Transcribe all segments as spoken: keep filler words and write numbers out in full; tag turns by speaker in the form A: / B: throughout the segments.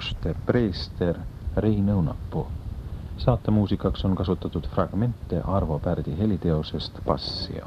A: lugus teeb preester Rein Õunapuu. Saate muusikaks on kasutatud fragmente Arvo Pärdi heliteosest Passio.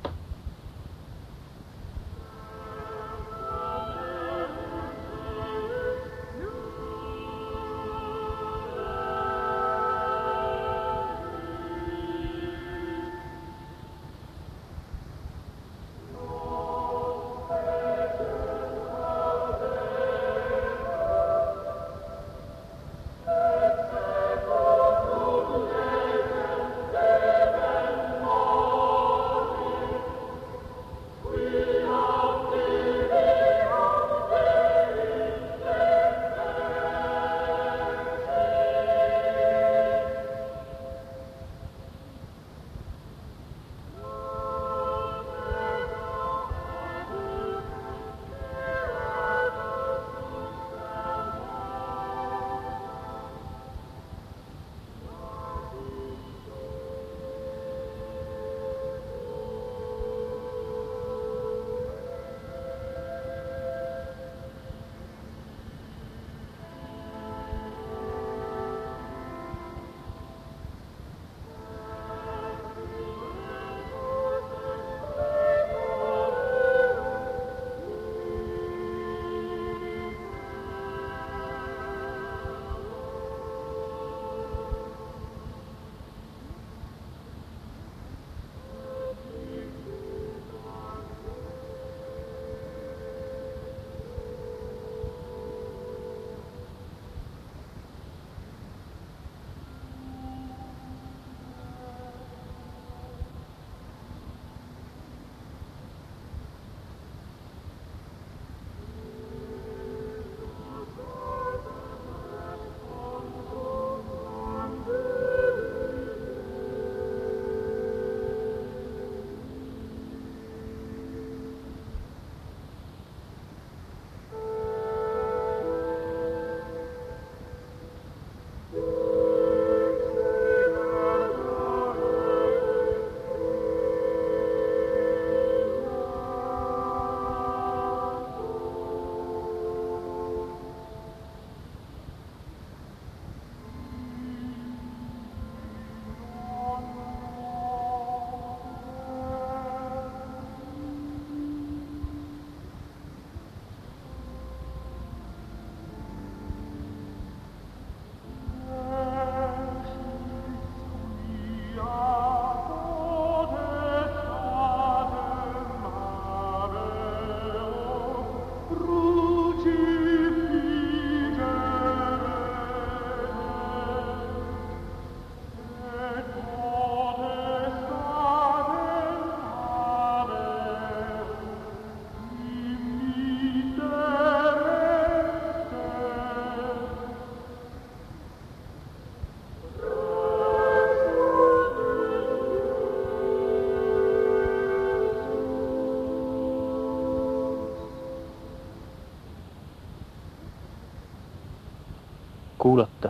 B: Kuulata.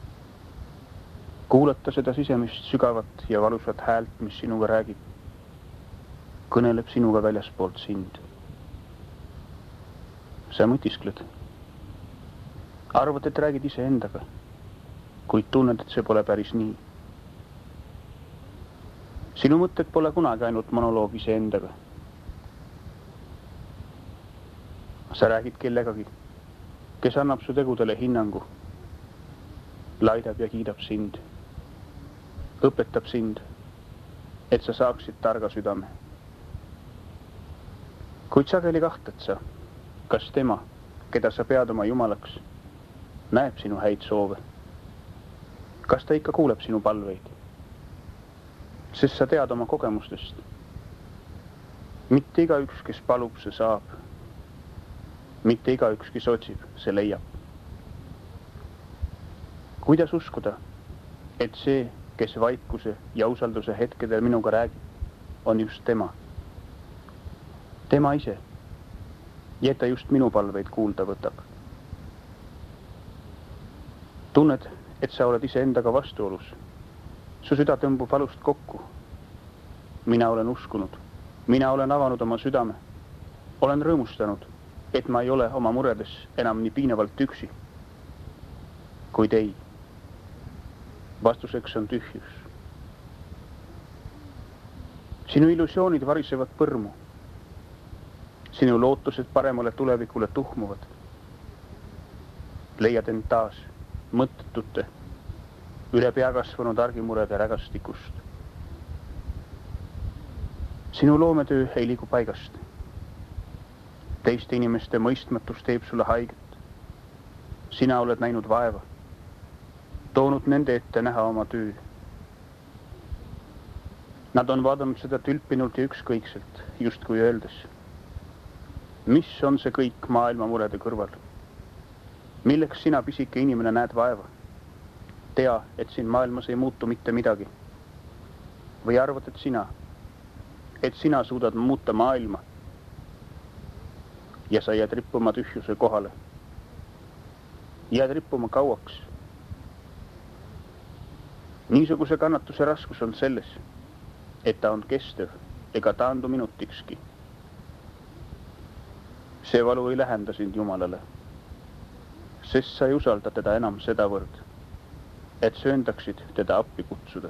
B: Kuulata seda sisemist sügavat ja valusat häält, mis sinuga räägib. Kõneleb sinuga väljaspoolt sind. Sa mõtiskled. Arvad, et räägid ise endaga, kuid tunned, et see pole päris nii. Sinu mõtted pole kunagi ainult monoloog ise endaga. Sa räägid kellegagi, kes annab su tegudele hinnangu, laidab ja kiidab sind, õpetab sind, et sa saaksid targa südame. Kuid sageli kahtled sa, kas tema, keda sa pead oma jumalaks, näeb sinu häid soove. Kas ta ikka kuuleb sinu palveid? Sest sa tead oma kogemustest. Mitte igaüks, kes palub, see saab. Mitte igaüks, kes otsib, see leiab. Kuidas uskuda, et see, kes vaikuse ja usalduse hetkedel minuga räägib, on just tema? Tema ise, ja et ta just minu palveid kuulda võtab. Tunned, et sa oled ise endaga vastuolus. Su süda tõmbub valust kokku. Mina olen uskunud. Mina olen avanud oma südame. Olen rõõmustanud, et ma ei ole oma muredes enam nii piinavalt üksi. kuid ei. Vastuseks on tühjus. Sinu illusioonid varisevad põrmu. Sinu lootused paremale tulevikule tuhmuvad. Leiad end taas mõttetute, üle pea kasvanud argimurede rägastikust. Sinu loometöö ei liigu paigast. Teiste inimeste mõistmatus teeb sulle haiget. Sina oled näinud vaeva, toonud nende ette näha oma töö. Nad on vaadanud seda tülpinult ja ükskõikselt, just kui öeldes. Mis on see kõik maailma murede kõrval? Milleks sina, pisike inimene, näed vaeva? Tea, et siin maailmas ei muutu mitte midagi. Või arvad, et sina, et sina suudad muuta maailma ja sa jääd rippuma tühjuse kohale. Jääd rippuma kauaks. Niisuguse kannatuse raskus on selles, et ta on kestev ega taandu minutikski. See valu ei lähenda sind Jumalale, sest sa ei usalda teda enam sedavõrd, et sööndaksid teda appi kutsuda.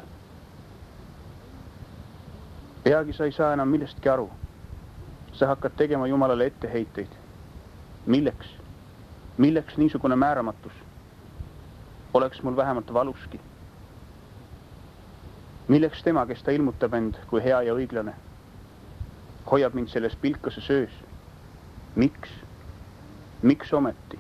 B: Peagi sa ei saa enam millestki aru. Sa hakkad tegema Jumalale etteheiteid. Milleks? Milleks niisugune määramatus? Oleks mul vähemalt valuski. Milleks tema, kes ta ilmutab end kui hea ja õiglane, hoiab mind selles pilkase söös? Miks? Miks ometi?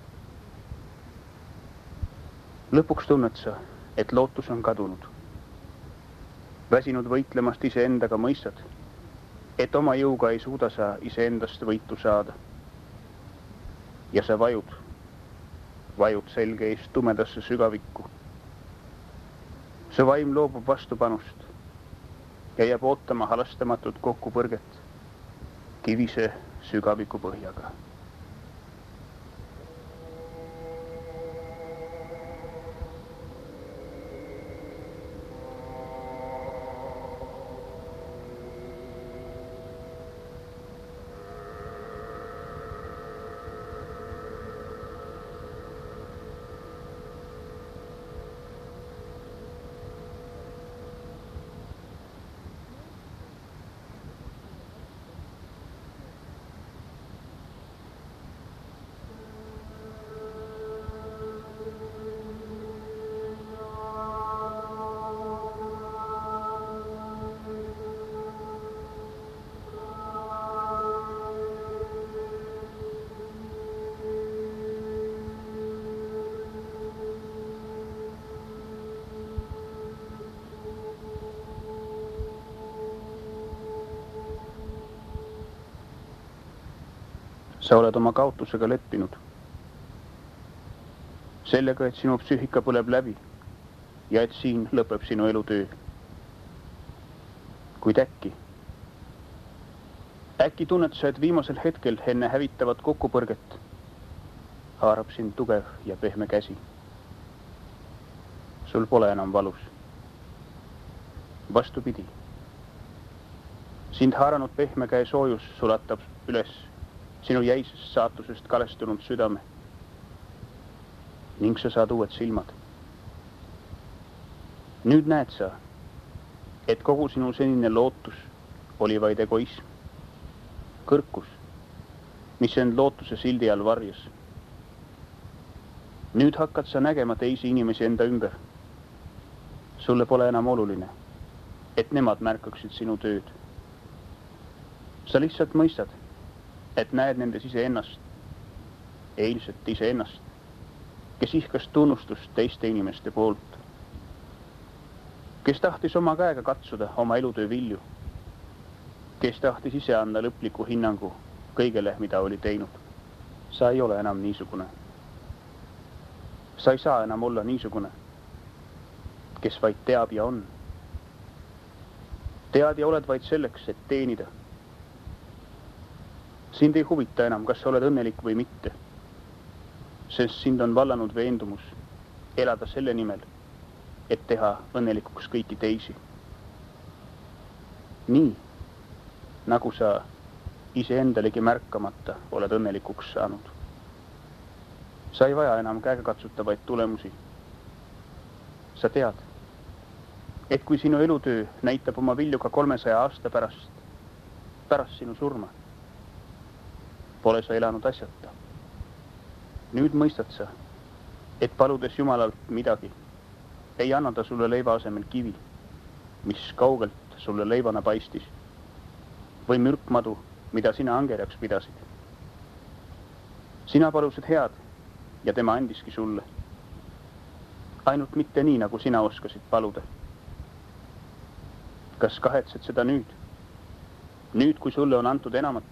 B: Lõpuks tunned sa, et lootus on kadunud. Väsinud võitlemast iseendaga mõistad, et oma jõuga ei suuda sa iseendast võitu saada. Ja sa vajud, vajud selge eest tumedasse sügavikku. See vaim loobub vastupanust ja jääb ootama halastamatut kokkupõrget kivise sügaviku põhjaga. Sa oled oma kaotusega leppinud. Sellega, et sinu psüühika põleb läbi ja et siin lõpeb sinu elutöö. Kuid äkki, äkki tunned sa, et viimasel hetkel enne hävitavat kokkupõrget haarab sind tugev ja pehme käsi. Sul pole enam valus. Vastupidi. Sind haaranud pehme käe soojus sulatab üles sinu jäisest saatusest kalestunud südame ning sa saad uued silmad. Nüüd näed sa, et kogu sinu senine lootus oli vaid egoism, kõrkus, mis end lootuse sildi all varjas. Nüüd hakkad sa nägema teisi inimesi enda ümber. Sulle pole enam oluline, et nemad märkaksid sinu tööd. Sa lihtsalt mõistad, et näed nendes iseennast, eilset iseennast, kes ihkas tunnustust teiste inimeste poolt, kes tahtis oma käega katsuda oma elutöö vilju, kes tahtis ise anda lõpliku hinnangu kõigele, mida oli teinud. Sa ei ole enam niisugune. Sa ei saa enam olla niisugune, kes vaid teab ja on. Tead ja oled vaid selleks, et teenida. Sind ei huvita enam, kas sa oled õnnelik või mitte, sest sind on vallanud veendumus elada selle nimel, et teha õnnelikuks kõiki teisi. Nii, nagu sa iseendalegi märkamata oled õnnelikuks saanud. Sa ei vaja enam käegakatsutavaid tulemusi. Sa tead, et kui sinu elutöö näitab oma vilju ka kolmesaja aasta pärast, pärast sinu surma, pole sa elanud asjata. Nüüd mõistad sa, et paludes Jumalalt midagi, ei anna ta sulle leiva asemel kivi, mis kaugelt sulle leivana paistis, või mürkmadu, mida sina angerjaks pidasid. Sina palusid head ja tema andiski sulle. Ainult mitte nii, nagu sina oskasid paluda. Kas kahetsed seda nüüd? Nüüd, kui sulle on antud enamat?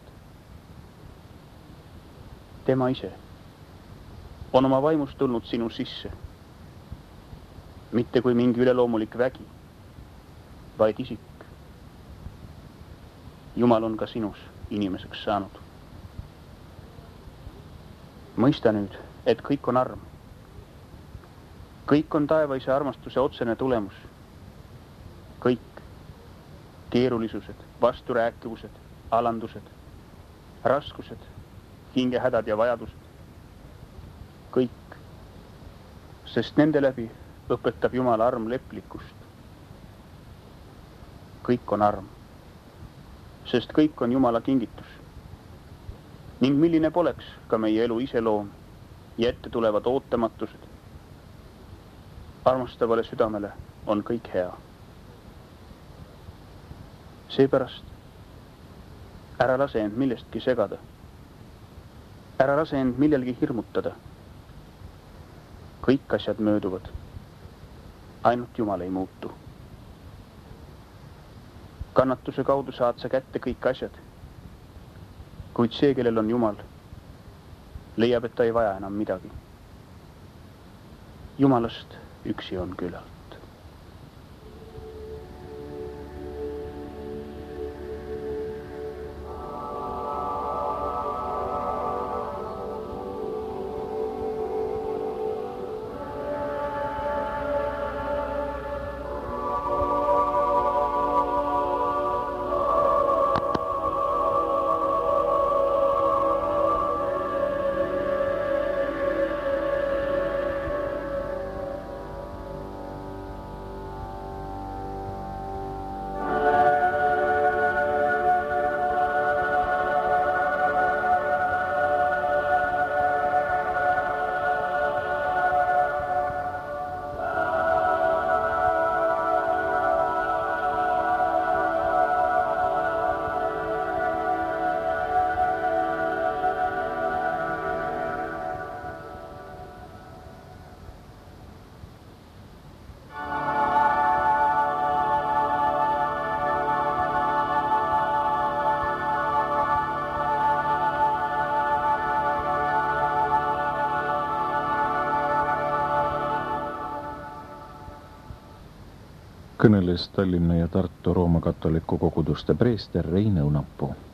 B: Tema ise on oma vaimust tulnud sinu sisse. Mitte kui mingi üleloomulik vägi, vaid isik. Jumal on ka sinus inimeseks saanud. Mõista nüüd, et kõik on arm. Kõik on taevaise armastuse otsene tulemus. Kõik keerulisused, vasturääkivused, alandused, raskused, hingehädad ja vajadused. Kõik, sest nende läbi õpetab Jumal arm leplikkust. Kõik on arm, sest kõik on Jumala kingitus. Ning milline poleks ka meie elu iseloom ja ette tulevad ootamatused. Armastavale südamele on kõik hea. Seepärast ära lase end millestki segada. Ära lase end millelgi hirmutada. Kõik asjad mööduvad. Ainult Jumal ei muutu. Kannatuse kaudu saad sa kätte kõik asjad. Kuid see, kellel on Jumal, leiab, et ta ei vaja enam midagi. Jumalast üksi on küllalt.
A: Kõneles Tallinna ja Tartu Rooma katoliku koguduste preester Rein Õunapuu.